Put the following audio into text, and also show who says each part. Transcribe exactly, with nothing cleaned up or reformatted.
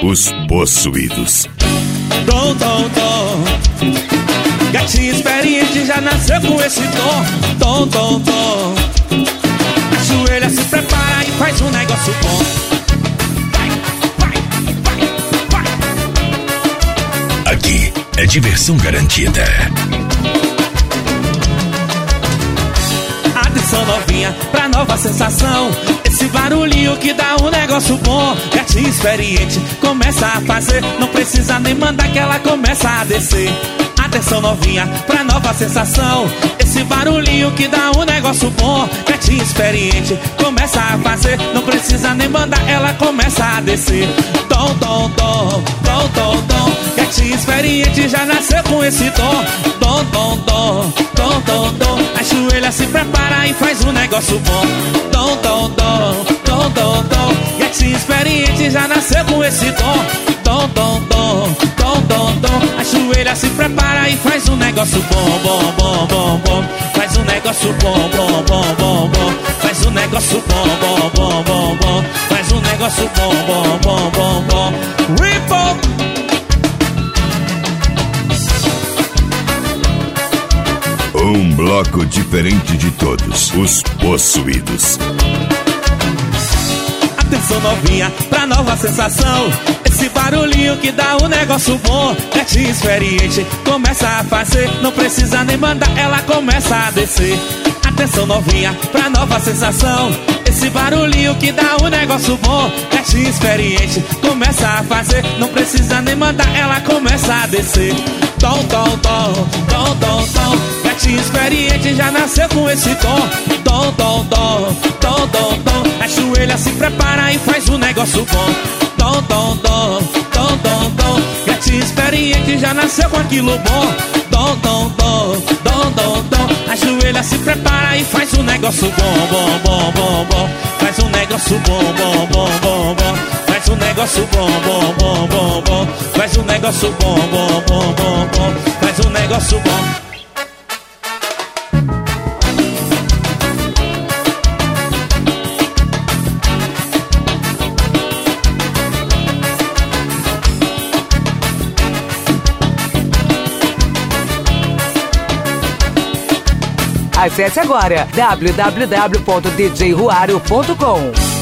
Speaker 1: Os possuídos.
Speaker 2: Dom, dom, dom. Gatinho experiente já nasceu com esse dom. Dom, dom, dom. Ajoelha, se prepara e faz um negócio bom. Vai, vai, vai, vai.
Speaker 1: Aqui é diversão garantida.
Speaker 2: Atenção novinha, pra nova sensação. Esse barulhinho que dá um negócio bom. Gatinho experiente, começa a fazer. Não precisa nem mandar que ela começa a descer. Atenção novinha, pra nova sensação. Esse barulhinho que dá um negócio bom. Gatinho experiente, começa a fazer. Não precisa nem mandar, ela começa a descer. Dom, dom, dom, dom, dom, dom. Gatinho experiente já nasceu com esse dom. Dom, dom, dom, dom, dom, dom. Ajoelha, se prepara e faz um negócio bom. Dom, dom, dom, dom, dom, dom. Gatinho experiente já nasceu com esse dom. Dom, dom, dom, dom, dom, dom. Ajoelha, se prepara e faz um negócio bom, bom, bom, bom, bom. Faz um negócio bom, bom, bom, bom, bom. Faz um negócio bom, bom, bom, bom, bom. Faz um negócio bom, bom, bom, bom, bom. Ripple.
Speaker 1: Um bloco diferente de todos. Os possuídos.
Speaker 2: Atenção novinha, pra nova sensação. Esse barulhinho que dá um negócio bom. Gatinho experiente, começa a fazer. Não precisa nem mandar, ela começa a descer. Atenção novinha, pra nova sensação. Esse barulhinho que dá um negócio bom. Gatinho experiente, começa a fazer. Não precisa nem mandar, ela começa a descer. Tom, tom, tom, tom, tom, tom. Gatinho experiente já nasceu com esse tom. Tom, tom, tom, tom, tom, tom. Ajoelha, se prepara e faz um negócio bom. Tom, tom, tom, tom, tom, tom. Gatinho experiente já nasceu com aquilo bom. Tom, tom, tom, tom, tom, tom. Ajoelha, se prepara e faz um negócio bom, bom, bom, bom, bom. Faz um negócio bom, bom, bom, bom, bom. Faz um negócio bom, bom, bom, bom, bom. Faz um negócio bom, bom, bom, bom, bom. Faz um negócio bom.
Speaker 3: Acesse agora w w w ponto d j ruario ponto com.